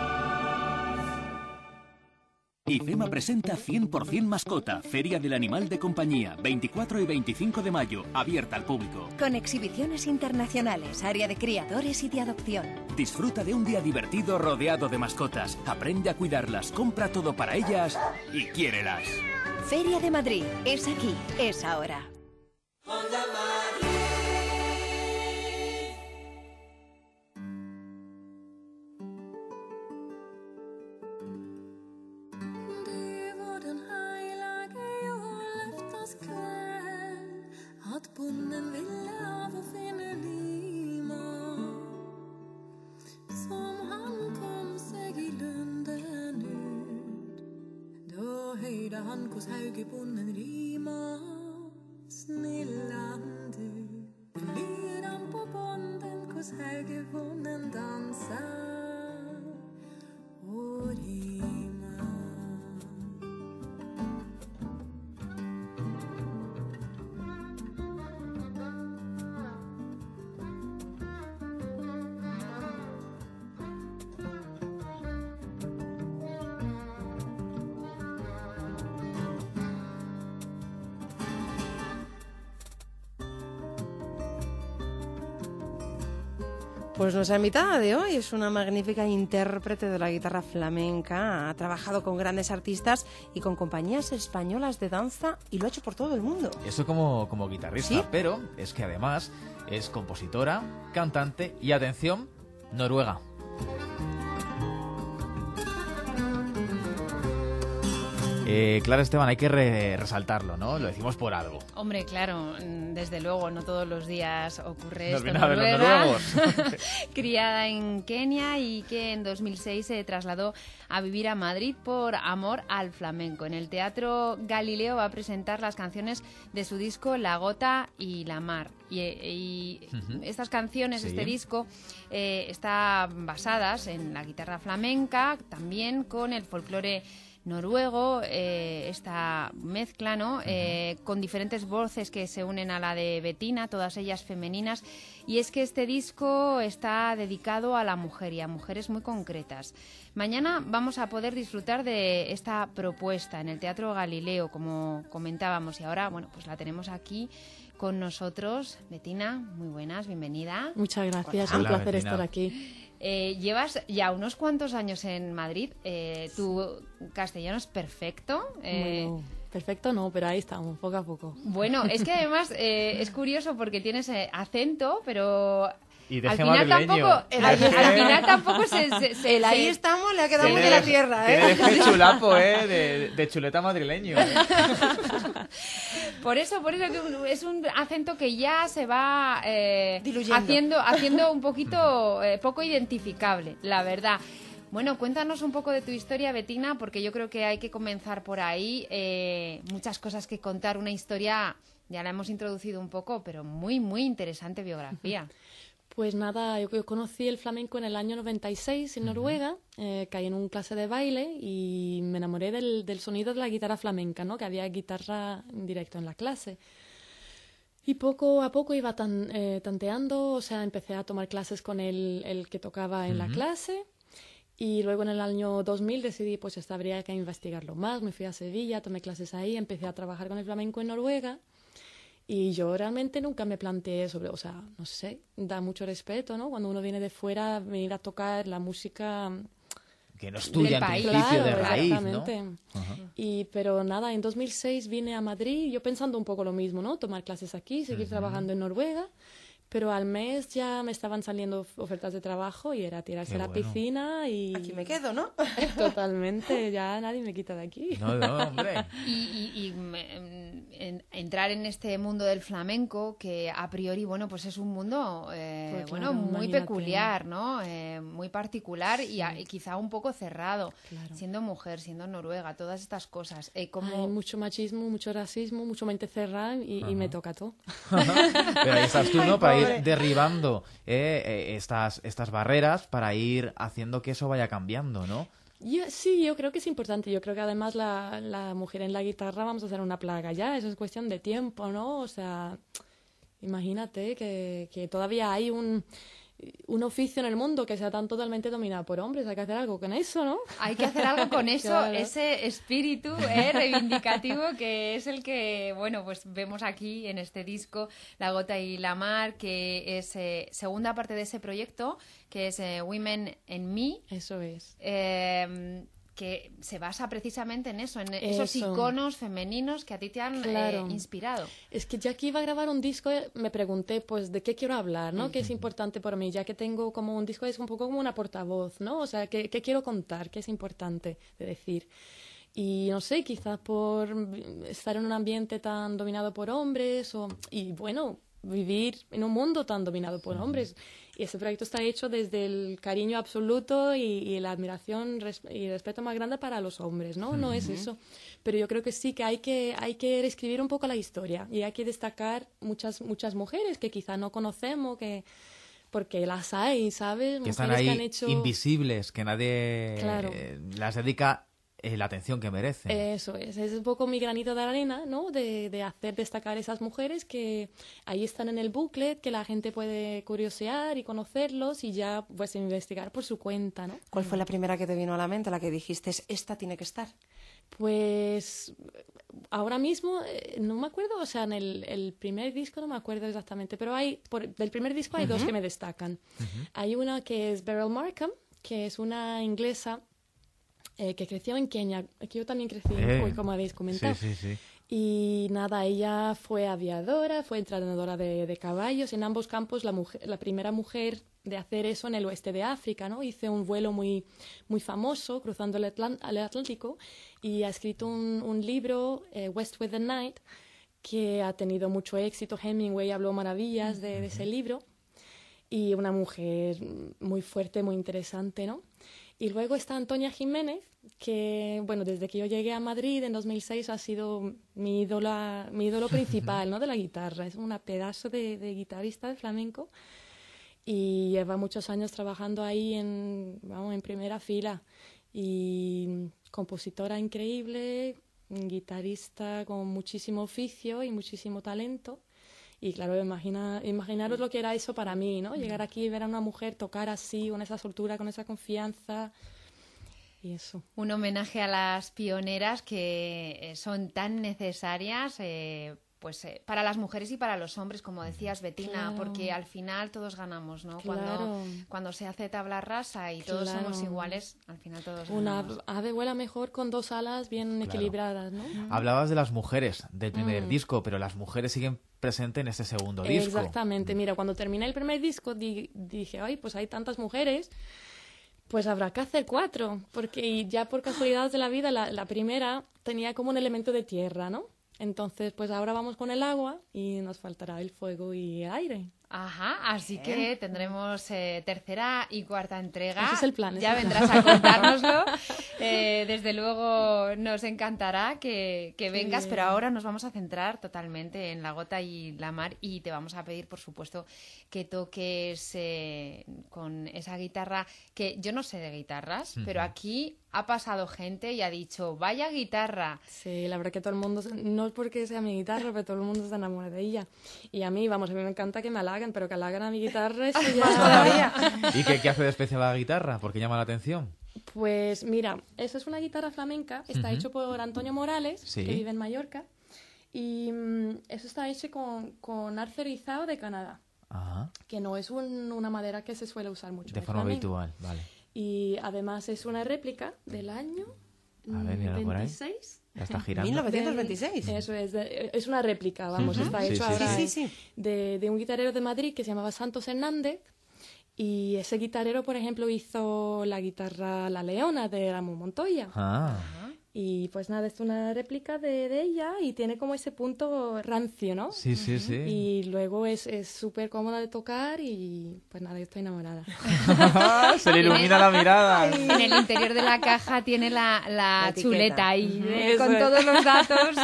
S23: IFEMA presenta 100% Mascota, Feria del Animal de Compañía, 24 y 25 de mayo, abierta al público.
S24: Con exhibiciones internacionales, área de criadores y de adopción.
S23: Disfruta de un día divertido rodeado de mascotas, aprende a cuidarlas, compra todo para ellas y quiérelas.
S24: Feria de Madrid, es aquí, es ahora.
S14: At bonden ville av å finne limer, som han kom seg i lunden ut. Da høyde han kos Haugebonden rima, snillan du. Lir han på bonden kos Haugebonden dansa og rima.
S2: Pues nuestra invitada de hoy es una magnífica intérprete de la guitarra flamenca. Ha trabajado con grandes artistas y con compañías españolas de danza y lo ha hecho por todo el mundo.
S3: Eso como guitarrista,
S2: ¿Sí?
S3: pero es que además es compositora, cantante y, atención, noruega. Clara Esteban, hay que resaltarlo, ¿no? Lo decimos por algo.
S4: Hombre, claro, desde luego, no todos los días ocurre
S3: Nos
S4: esto.
S3: viene a ver los
S4: Noruega,
S3: noruegos.
S4: criada en Kenia y que en 2006 se trasladó a vivir a Madrid por amor al flamenco. En el Teatro Galileo va a presentar las canciones de su disco La Gota y la Mar. Y estas canciones,
S3: Sí.
S4: este disco, está basadas en la guitarra flamenca, también con el folclore noruego, esta mezcla, ¿no? Con diferentes voces que se unen a la de Bettina, todas ellas femeninas. Y es que este disco está dedicado a la mujer y a mujeres muy concretas. Mañana vamos a poder disfrutar de esta propuesta en el Teatro Galileo, como comentábamos, y ahora, bueno, pues la tenemos aquí con nosotros. Bettina, muy buenas, bienvenida.
S25: Muchas gracias,
S3: Hola,
S25: un placer
S3: Bettina.
S25: estar aquí.
S4: Llevas ya unos cuantos años en Madrid. Tu castellano es perfecto.
S25: Bueno, perfecto no, pero ahí estamos, poco a poco.
S4: Bueno, es que además es curioso porque tienes acento, pero
S3: Y de
S4: al
S3: gema
S4: final
S3: madrileño.
S4: tampoco, al final tampoco se
S2: El ahí estamos le ha quedado muy
S3: Tiene
S2: de la tierra,
S3: Tiene
S2: ¿eh?
S3: el chulapo, de chuleta madrileño.
S4: Por eso que es un acento que ya se va
S2: Diluyendo.
S4: haciendo un poquito poco identificable, la verdad. Bueno, cuéntanos un poco de tu historia, Bettina, porque yo creo que hay que comenzar por ahí. Muchas cosas que contar, una historia, ya la hemos introducido un poco, pero muy, muy interesante biografía.
S25: Pues nada, yo conocí el flamenco en el año 96 en Noruega, caí en un clase de baile y me enamoré del sonido de la guitarra flamenca, ¿no? Que había guitarra en directo en la clase. Y poco a poco iba tanteando, o sea, empecé a tomar clases con el que tocaba en la clase. Y luego en el año 2000 decidí, pues esto habría que investigarlo más. Me fui a Sevilla, tomé clases ahí, empecé a trabajar con el flamenco en Noruega. Y yo realmente nunca me planteé sobre, o sea, no sé, da mucho respeto, ¿no? Cuando uno viene de fuera, venir a tocar la música
S3: que no es tuya en principio de raíz,
S25: exactamente.
S3: ¿no?
S25: Pero nada, en 2006 vine a Madrid, yo pensando un poco lo mismo, ¿no? Tomar clases aquí, seguir trabajando en Noruega. Pero al mes ya me estaban saliendo ofertas de trabajo y era tirarse a la piscina y...
S2: Aquí me quedo, ¿no?
S25: Totalmente, ya nadie me quita de aquí.
S3: No, hombre.
S4: Entrar en este mundo del flamenco, que a priori, bueno, pues es un mundo,
S25: Pues
S4: bueno,
S25: claro,
S4: muy
S25: imagínate.
S4: peculiar, ¿no? Muy particular y quizá un poco cerrado.
S25: Claro.
S4: Siendo mujer, siendo noruega, todas estas cosas.
S25: Hay mucho machismo, mucho racismo, mucha mente cerrada y me toca todo.
S3: Pero ahí estás tú, ¿no?
S2: Ay,
S3: Para
S2: pobre.
S3: ir derribando estas barreras, para ir haciendo que eso vaya cambiando, ¿no?
S25: Yo creo que es importante. Yo creo que además la mujer en la guitarra vamos a hacer una plaga ya. Eso es cuestión de tiempo, ¿no? O sea, imagínate que todavía hay un oficio en el mundo que sea tan totalmente dominado por hombres. Hay que hacer algo con eso, ¿no?
S4: Hay que hacer algo con eso,
S25: Claro.
S4: ese espíritu reivindicativo que es el que, bueno, pues vemos aquí en este disco, La Gota y la Mar, que es segunda parte de ese proyecto, que es Women and Me.
S25: Eso es.
S4: Que se basa precisamente en eso, en esos
S25: Eso.
S4: iconos femeninos que a ti te han
S25: Claro.
S4: inspirado.
S25: Es que ya que iba a grabar un disco, me pregunté, pues, ¿de qué quiero hablar, no? ¿Qué es importante para mí? Ya que tengo como un disco, es un poco como una portavoz, ¿no? O sea, ¿qué quiero contar? ¿Qué es importante de decir? Y no sé, quizás por estar en un ambiente tan dominado por hombres y bueno, vivir en un mundo tan dominado por hombres. Y este proyecto está hecho desde el cariño absoluto y la admiración y respeto más grande para los hombres, ¿no? No es eso. Pero yo creo que sí que hay que reescribir un poco la historia y hay que destacar muchas mujeres que quizá no conocemos, porque las hay, ¿sabes?
S3: Que están
S25: Mujeres
S3: ahí
S25: que han hecho...
S3: invisibles, que nadie
S25: Claro.
S3: las dedica la atención que merecen.
S25: Eso es un poco mi granito de arena, ¿no? De hacer destacar esas mujeres que ahí están en el booklet, que la gente puede curiosear y conocerlos y ya pues investigar por su cuenta, ¿no?
S2: ¿Cuál fue la primera que te vino a la mente, la que dijiste, esta tiene que estar?
S25: Pues ahora mismo no me acuerdo, o sea, en el primer disco no me acuerdo exactamente, pero del primer disco hay dos que me destacan. Hay una que es Beryl Markham, que es una inglesa que creció en Kenia, que yo también crecí, como habéis comentado.
S3: Sí.
S25: Y nada, ella fue aviadora, fue entrenadora de caballos, en ambos campos la primera mujer de hacer eso en el oeste de África, ¿no? Hizo un vuelo muy, muy famoso cruzando el Atlántico y ha escrito un libro, West with the Night, que ha tenido mucho éxito. Hemingway habló maravillas de ese libro y una mujer muy fuerte, muy interesante, ¿no? Y luego está Antonia Jiménez, que, bueno, desde que yo llegué a Madrid en 2006 ha sido mi ídolo principal, ¿no? De la guitarra. Es una pedazo de guitarrista de flamenco y lleva muchos años trabajando ahí en primera fila. Y compositora increíble, guitarrista con muchísimo oficio y muchísimo talento. Y claro, imaginaros lo que era eso para mí, ¿no? Llegar aquí y ver a una mujer tocar así, con esa soltura, con esa confianza. Y eso.
S4: Un homenaje a las pioneras que son tan necesarias para las mujeres y para los hombres, como decías, Bettina,
S25: Claro.
S4: porque al final todos ganamos, ¿no?
S25: Claro.
S4: Cuando se hace tabla rasa y todos
S25: Claro.
S4: somos iguales, al final todos
S25: Una
S4: ganamos.
S25: ave vuela mejor con dos alas bien equilibradas, ¿no?
S3: Hablabas de las mujeres del primer disco, pero las mujeres siguen presentes en este segundo disco.
S25: Exactamente. Mira, cuando terminé el primer disco dije, ay, pues hay tantas mujeres, pues habrá que hacer 4, porque ya por casualidades de la vida la primera tenía como un elemento de tierra, ¿no? Entonces, pues ahora vamos con el agua y nos faltará el fuego y el aire.
S4: Ajá, así que tendremos tercera y cuarta entrega.
S25: Ese es el plan.
S4: Ya vendrás a contárnoslo. Desde luego nos encantará que vengas, pero ahora nos vamos a centrar totalmente en La Gota y la Mar y te vamos a pedir, por supuesto, que toques con esa guitarra, que yo no sé de guitarras, pero aquí ha pasado gente y ha dicho, vaya guitarra.
S25: Sí, la verdad que todo el mundo, no es porque sea mi guitarra, pero todo el mundo se enamora de ella. Y a mí me encanta que me halaguen, pero que halagan a mi guitarra, eso ya...
S3: ¿Y qué hace de especial la guitarra? ¿Por qué llama la atención?
S25: Pues mira, eso es una guitarra flamenca, está hecho por Antonio Morales,
S3: Sí.
S25: que vive en Mallorca, y eso está hecho con arce rizado de Canadá,
S3: Ajá.
S25: que no es una madera que se suele usar mucho.
S3: De
S25: en
S3: forma
S25: flamenco.
S3: habitual, vale.
S25: Y además es una réplica del año
S3: A ver, míralo por ahí.
S25: 26.
S3: Ya está girando.
S2: 1926.
S25: Eso es una réplica, vamos, está
S3: Sí,
S25: hecho
S3: sí,
S25: ahora
S2: sí.
S25: de un guitarrero de Madrid que se llamaba Santos Hernández. Y ese guitarrero, por ejemplo, hizo la guitarra La Leona de Ramón Montoya. Y pues nada, es una réplica de ella y tiene como ese punto rancio, ¿no?
S3: Sí.
S25: Y luego es súper cómoda de tocar y pues nada, yo estoy enamorada.
S3: Se le ilumina la mirada.
S4: En el interior de la caja tiene la
S2: etiqueta.
S4: chuleta ahí,
S25: Eso
S4: con
S25: es.
S4: todos los datos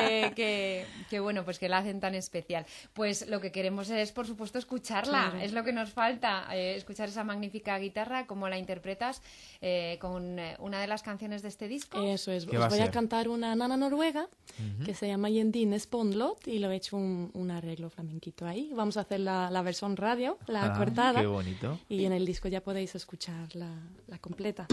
S4: que bueno, pues que la hacen tan especial. Pues lo que queremos es, por supuesto, escucharla.
S25: Claro.
S4: Es lo que nos falta, escuchar esa magnífica guitarra, cómo la interpretas con una de las canciones de este disco.
S25: Eso es.
S3: ¿Qué va a
S25: Os voy a
S3: ser?
S25: cantar una nana noruega que se llama Yendine Spondlot y lo he hecho un arreglo flamenquito ahí. Vamos a hacer la versión radio, la cortada.
S3: Qué bonito.
S25: Y en el disco ya podéis escuchar la completa.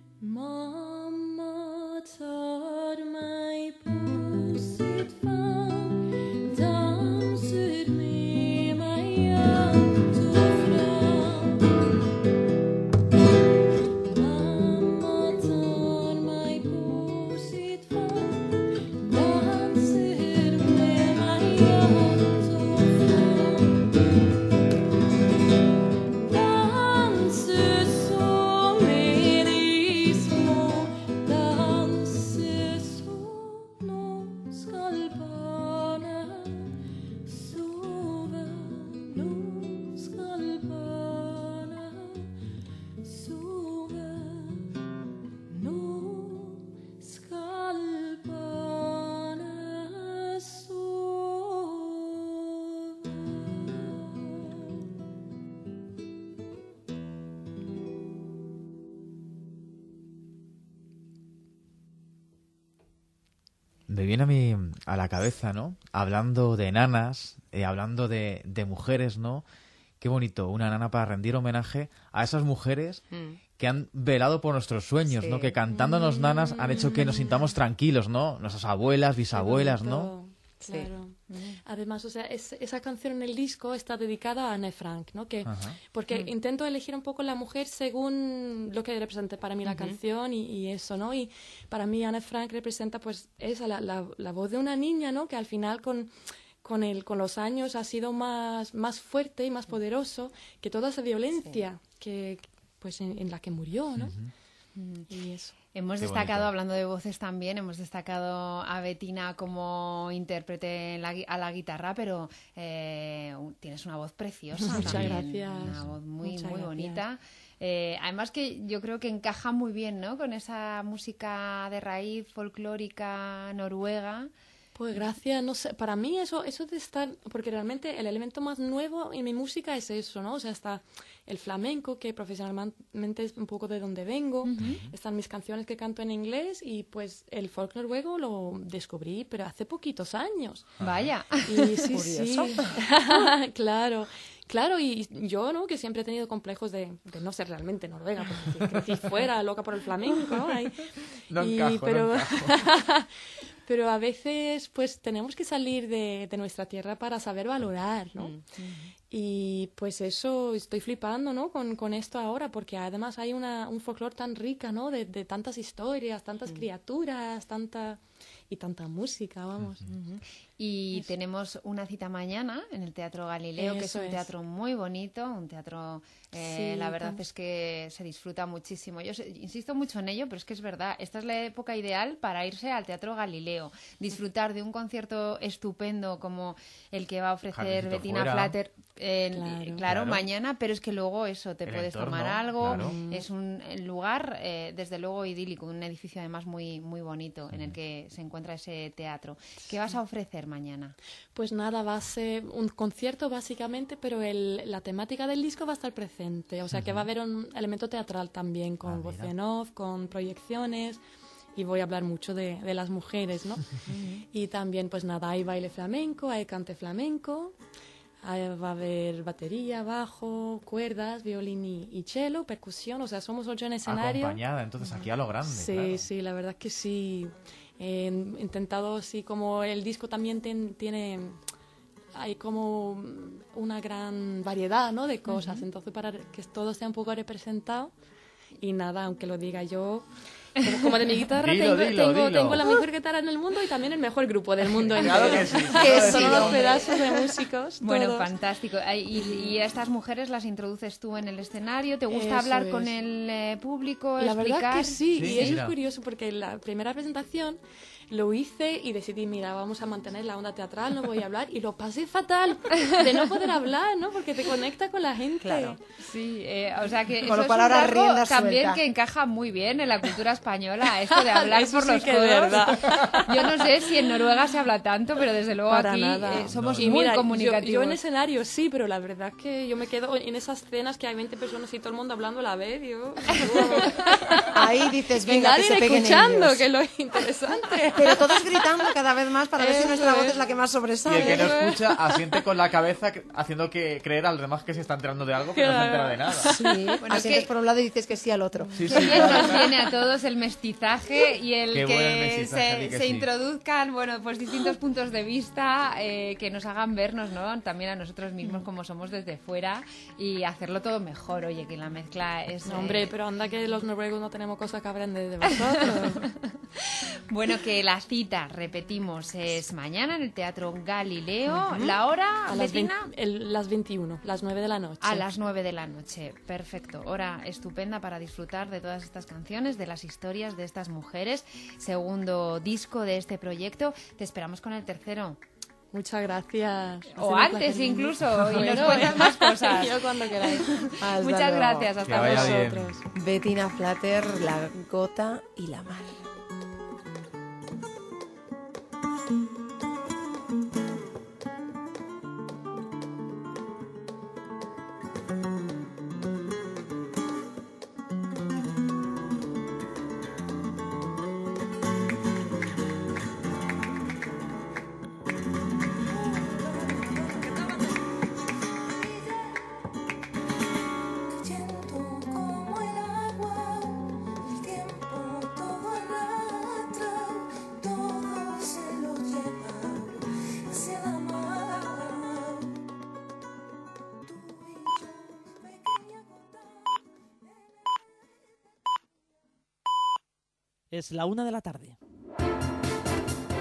S14: Mamma tar mig på sitt famn
S3: Me viene a mí a la cabeza, ¿no? Hablando de nanas, hablando de mujeres, ¿no? Qué bonito, una nana para rendir homenaje a esas mujeres que han velado por nuestros sueños, ¿no? Que cantándonos nanas han hecho que nos sintamos tranquilos, ¿no? Nuestras abuelas, bisabuelas, ¿no?
S25: Claro. Además, o sea, esa canción en el disco está dedicada a Anne Frank, ¿no? Porque intento elegir un poco la mujer según lo que representa para mí la canción y eso, ¿no? Y para mí Anne Frank representa pues esa, la voz de una niña, ¿no? Que al final con los años ha sido más fuerte y más poderoso que toda esa violencia que pues en la que murió, ¿no? Y eso.
S4: Hemos destacado, hablando de voces también, hemos destacado a Bettina como intérprete a la guitarra, pero tienes una voz preciosa.
S25: Muchas gracias.
S4: Una voz muy bonita. Además que yo creo que encaja muy bien, ¿no? Con esa música de raíz folclórica noruega.
S25: Pues gracias, no sé, para mí eso de estar, porque realmente el elemento más nuevo en mi música es eso, ¿no? O sea, está el flamenco, que profesionalmente es un poco de donde vengo, están mis canciones que canto en inglés y pues el folk noruego lo descubrí, pero hace poquitos años.
S4: Vaya,
S25: y sí, claro, y yo, ¿no? Que siempre he tenido complejos de no ser realmente noruega, porque crecí fuera, loca por el flamenco, ¿no?
S3: No encajo.
S25: Pero a veces pues tenemos que salir de nuestra tierra para saber valorar, ¿no? Y pues eso estoy flipando, ¿no? Con esto ahora, porque además hay un folclore tan rica, ¿no? De tantas historias, tantas criaturas, tanta música, vamos.
S4: Y tenemos una cita mañana en el Teatro Galileo, que es un teatro muy bonito, un teatro, la verdad es que se disfruta muchísimo. Yo insisto mucho en ello, pero es que es verdad, esta es la época ideal para irse al Teatro Galileo, disfrutar de un concierto estupendo como el que va a ofrecer Bettina Flatter, claro, mañana, pero es que luego eso, te puedes tomar algo, es un lugar, desde luego idílico, un edificio además muy, muy bonito en el que se encuentra ese teatro. ¿Qué vas a ofrecer mañana?
S25: Pues nada, va a ser un concierto básicamente, pero la temática del disco va a estar presente, o sea que va a haber un elemento teatral también, con voz en off, con proyecciones, y voy a hablar mucho de las mujeres, ¿no? Y también pues nada, hay baile flamenco, hay cante flamenco, va a haber batería, bajo, cuerdas, violín y cello, percusión, o sea, somos 8 en escenario.
S3: Acompañada, entonces aquí a lo grande.
S25: Sí,
S3: claro.
S25: Sí, la verdad que sí. He intentado, sí, como el disco también tiene, hay como una gran variedad, ¿no? De cosas, entonces para que todo esté un poco representado y nada, aunque lo diga yo, como de mi guitarra tengo la mejor guitarra en el mundo y también el mejor grupo del mundo entero.
S3: Claro que sí.
S25: Son unos pedazos de músicos.
S4: Bueno,
S25: todos.
S4: fantástico. ¿Y a estas mujeres las introduces tú en el escenario? ¿Te gusta hablar con el público,
S25: La
S4: explicar?
S25: verdad que sí, y eso
S3: mira.
S25: es curioso porque la primera presentación lo hice y decidí, mira, vamos a mantener la onda teatral, no voy a hablar, y lo pasé fatal de no poder hablar, ¿no? Porque te conecta con la gente.
S4: Claro. Sí, o sea que
S2: Con
S4: eso
S2: lo cual
S4: es un
S2: ahora
S4: rasgo
S2: rienda
S4: también
S2: suelta.
S4: que encaja muy bien en la cultura española, esto de hablar
S25: Eso
S4: por
S25: sí
S4: los
S25: que es
S4: codos.
S25: verdad.
S4: Yo no sé si en Noruega se habla tanto, pero desde luego
S25: Para
S4: aquí
S25: nada.
S4: somos
S25: Y
S4: muy
S25: mira,
S4: comunicativos.
S25: yo en escenario sí, pero la verdad que yo me quedo en esas escenas que hay 20 personas y todo el mundo hablando a la vez.
S2: Ahí dices,
S25: Y
S2: venga, que
S25: nadie
S2: se peguen
S25: escuchando,
S2: ellos.
S25: que es lo interesante.
S2: Pero todos gritando cada vez más para ver si
S25: Eso
S2: nuestra voz
S25: es.
S2: es la que más
S3: Y
S2: sobresale.
S3: el que no escucha asiente con la cabeza haciendo que creer a los demás que se está enterando de algo que no se entera de nada.
S2: Sí,
S4: Bueno,
S2: asientes
S4: es que-
S2: por un lado y dices que sí al otro.
S3: Sí,
S4: Qué bien nos viene a todos el mestizaje y el
S3: Qué
S4: que,
S3: bueno el mestizaje, di que
S4: se
S3: sí.
S4: introduzcan, bueno, pues distintos puntos de vista que nos hagan vernos, ¿no? También a nosotros mismos como somos desde fuera y hacerlo todo mejor. Oye, que la mezcla es...
S25: No, hombre, pero anda que los noruegos no tenemos cosas que aprender de vosotros.
S4: Bueno, que la cita, repetimos, es mañana en el Teatro Galileo. La hora,
S25: A las,
S4: Bettina,
S25: las 21, las 9 de la noche.
S4: a las 9 de la noche. Perfecto. Hora estupenda para disfrutar de todas estas canciones, de las historias de estas mujeres. Segundo disco de este proyecto. Te esperamos con el tercero.
S25: Muchas gracias.
S4: O
S25: Ha sido un
S4: antes
S25: placer.
S4: incluso. Y nos
S25: Bueno,
S4: cuentas más cosas.
S25: Yo cuando queráis.
S2: Hasta
S4: Muchas
S2: luego.
S4: gracias.
S3: Que
S4: Hasta
S3: vaya bien.
S4: vosotros.
S2: Bettina Flatter, La Gota y la Mar.
S5: Es la 1 de la tarde.